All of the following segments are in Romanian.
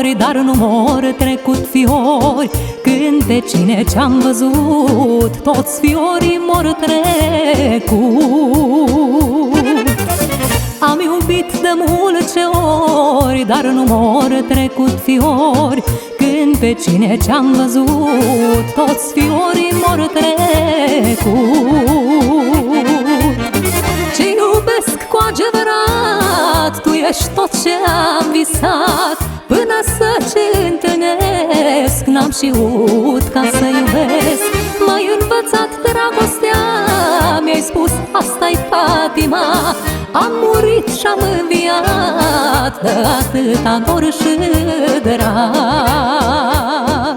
fiori, dar nu mor trecut fiori. Când pe cine ce-am văzut, toți fiorii mor trecut. Am iubit de multe ori, dar nu mor trecut fiori. Când pe cine ce-am văzut, toți fiorii mor trecut. Ce iubesc cu adevărat, tu ești tot ce-am visat. Până să ce întâlnesc, n-am știut ca să iubesc. M-ai învățat dragostea, mi-ai spus asta-i patima. Am murit și-am înviat de atâta dor și drag.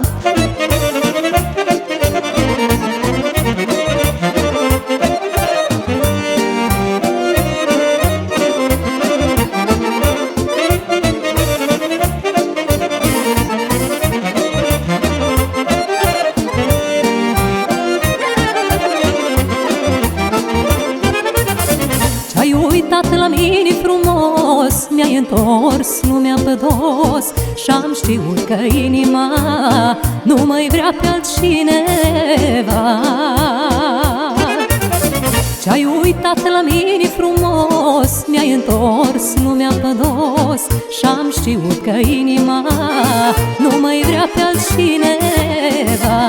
Ai uitat la mine frumos, mi-ai întors lumea pe dos. Și-am știut că inima nu mai vrea pe altcineva. Ce-ai uitat la mine frumos, mi-ai întors lumea pe dos. Și-am știut că inima nu mai vrea pe altcineva.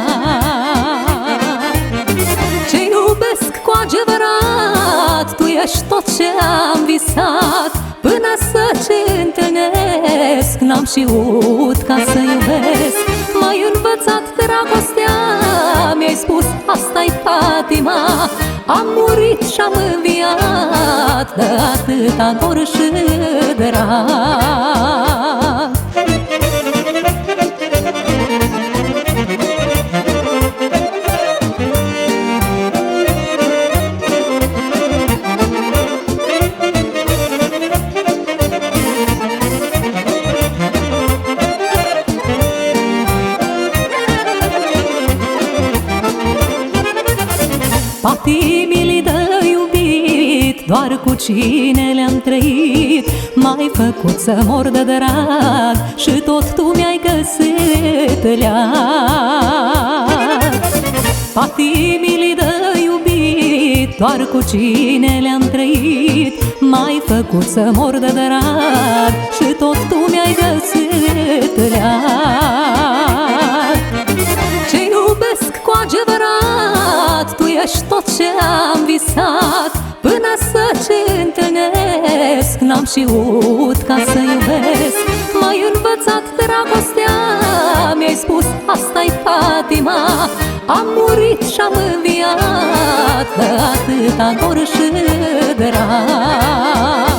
Ce iubesc cu adevărat, tu ești tot ce-am visat. Până să ce întâlnesc, n-am știut ca să iubesc. M-ai învățat dragostea, mi-ai spus asta-i patima. Am murit și-am înviat de atâta dor și drag. Patimile de iubit, doar cu cine le-am trăit. M-ai făcut să mor de drag și tot tu mi-ai găsit leac. Patimile de iubit, doar cu cine le-am trăit. M-ai făcut să mor de drag și tot tu mi-ai găsit leac. Ce iubesc cu adevărat, tu ești tot ce-am visat. Până să ce întâlnesc, n-am știut ca să iubesc. M-ai învățat dragostea, mi-ai spus asta-i patima. Am murit și-am înviat de atâta dor și drag.